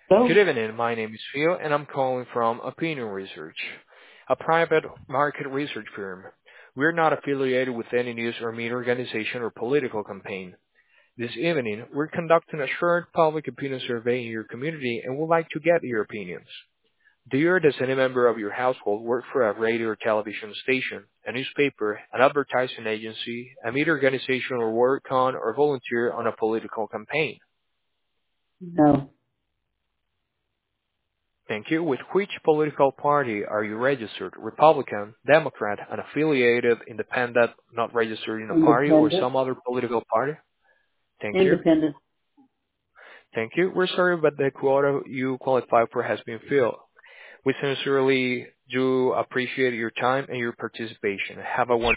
Good So, evening. My name is Phil, and I'm calling from Opinion Research, a private market research firm. We're not affiliated with any news or media organization or political campaign. This evening, we're conducting a short public opinion survey in your community and would like to get your opinions. Do you or does any member of your household work for a radio or television station, a newspaper, an advertising agency, a media organization, or work on or volunteer on a political campaign? no, Thank you. With which political party are you registered? Republican, Democrat, an affiliated, independent, not registered in a party, or independent, some other political party? Thank you. independent. Thank you. We're sorry, but the quota you qualify for has been filled. We sincerely do appreciate your time and your participation. Have a wonderful